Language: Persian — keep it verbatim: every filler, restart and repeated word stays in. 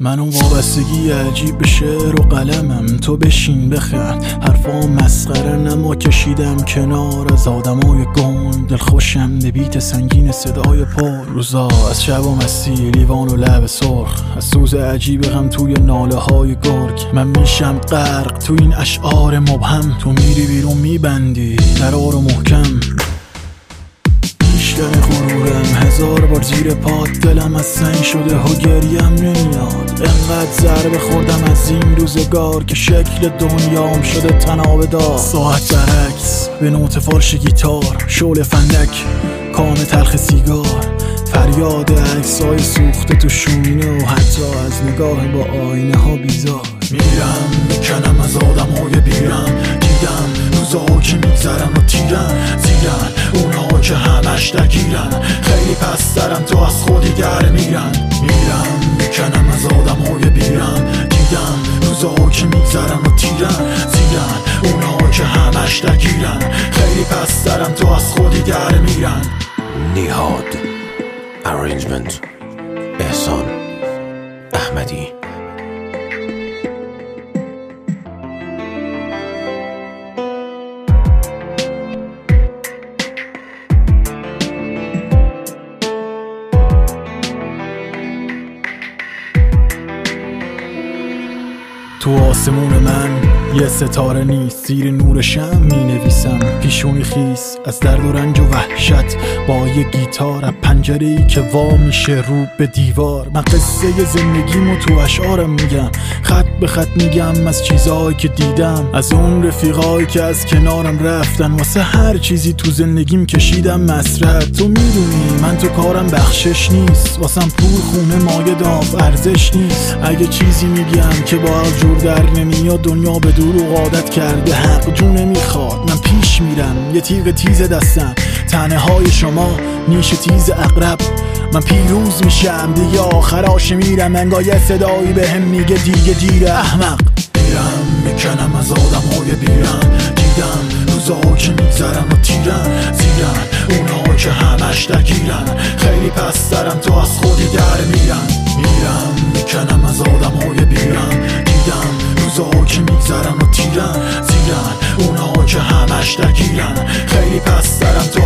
من اون وابستگی عجیب به شعر و قلمم، تو بشین بخند حرفام مسخره نما، کشیدم کنار از آدمای گنگ، دل خوشم به بیت سنگین صدای پر. روزا از شب و مستی لیوان و لب سرخ، از سوز عجیب غم توی ناله های گرگ. من میشم غرق تو این اشعار مبهم، تو میری بیرون میبندی قرار و محکم. بیشتر غرورم هزار بار زیر پات، دلم از سنگ شده و گریم نمیاد. انقدر ضربه خوردم از این روزگار که شکل دنیام شده تنابه دار. ساعت برعکس به نوت فارش گیتار، شعله فندک کام تلخ سیگار، فریاد عکسای سوخته تو شومینه و حتی از نگاه با آینه ها بیزار. میرم میکنم از آدم های بیرم، دیدم روزا که میگذرم و تیرم زیرن اونها که همش درگیرن، خیلی پس درم تو از خودی در میرن. میرم میکنم از آدم های بیرم، دیدم روزا که میگذرم و تیرم زیرن اونها که همش درگیرن، خیلی پس درم تو از خودی در میرن. نیهاد Arrangement احسان احمدی. تو آسمون من یه ستاره نیست، زیر نور شم می نویسم پیشونی خیس از درد و رنج و وحشت، با یه گیتار از پنجره‌ای که وا میشه رو به دیوار. من قصه زندگیمو تو اشعارم میگم، خط به خط میگم از چیزایی که دیدم، از اون رفیقایی که از کنارم رفتن. واسه هر چیزی تو زندگیم کشیدم مسرت، تو میدونی من تو کارم بخشش نیست، واسم پول خونه مایه داف ارزش نیست. اگه چیزی میگم که با جور در نمیاد، دنیا به دروغ عادت کرده حق جو نمیخواد. من پیش میرم یه تیغ تیز دستم، تنه های شما نیش تیز اقرب. من پیروز میشم دیگه آخراش میرم، انگار یه صدایی به هم میگه دیگه دیره احمق. میرم میکنم از آدم های بیرم، دیدم روزا که میگذرم و تیرم زیرن اونها که همش درگیرن، خیلی پس درم تو از خودی در میرن. میرم میکنم از آدم های بیرم، دیدم روزا که میگذرم و تیرم زیرن اونها که همش درگیرن، خیلی پس درم تو